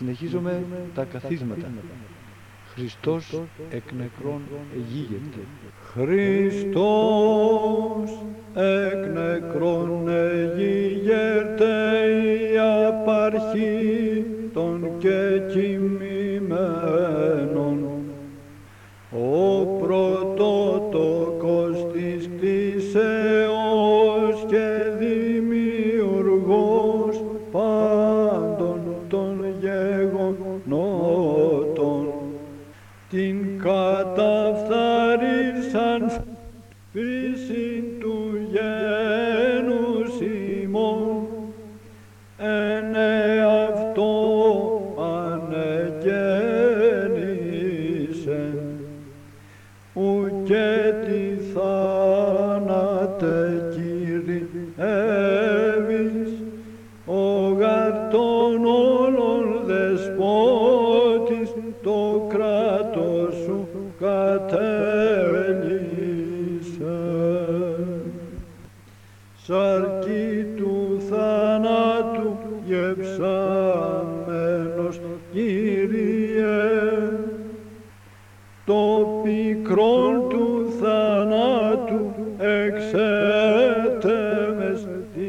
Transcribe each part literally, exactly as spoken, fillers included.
Συνεχίζουμε τα καθίσματα. Χριστός εκ νεκρών εγίγεται. Χριστός εκ νεκρών εγίγεται, η απαρχή των και κοιμημένων. Ο πρωτότοκος της κτήσεως και δημιουργός πάντων των γεγονότων. Την καταφθαρίσαν φύσιν του γένους ημών, εν εαυτό ανεγέννησεν, ουκέ τη θάνατε κυριεύεις, ο γαρτών όλων δεσπότης, το κράτος σου κατέλυσε. Σαρκή του θανάτου γεψαμένος, Κύριε, το πικρόν του θανάτου εξέτεμες τη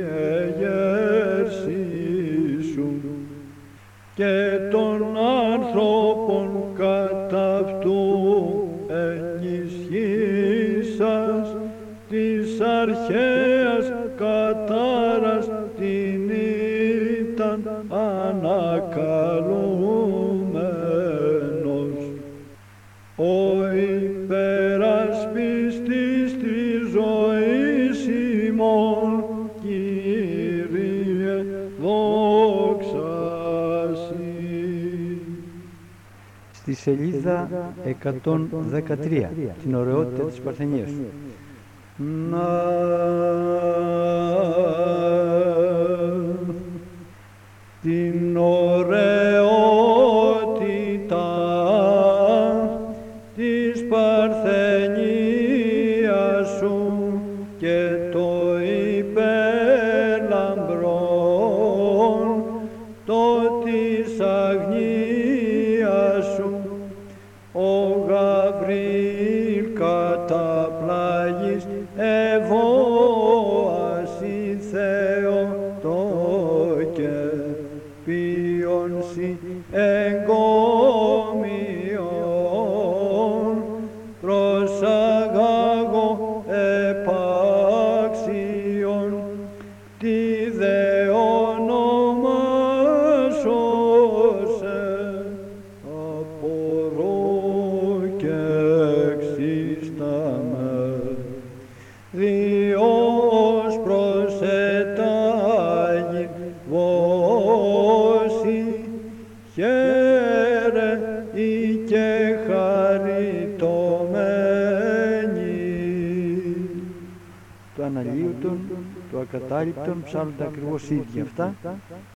εγέρσή σου, και των άνθρωπων κατά αυτού ενισχύσας της αρχαίας κατάρας την ήταν ανακαλούμενος. Ο υπερασπιστής της ζωής ημών, Κύριε, δόξα Συ. Στη σελίδα εκατόν δεκατρία, την ωραιότητα της Παρθενίας. Να την ωραιότητα της Παρθενίας σου και το υπερλαμπρόν το της αγνίας σου, ο Γαβριήλ καταπλάγης ευώασι Θεότο και ποιονσι εγκόμιον, προσαγάγω επάξιον τη δε ονομάσωσε, απορώ και εξίσταμε, διός προσετάγει βόση, χαίρε ή και χαριτωμένη. Το αναλύωτον, το ακατάληπτον ψάλλονται ακριβώς ίδια αυτά.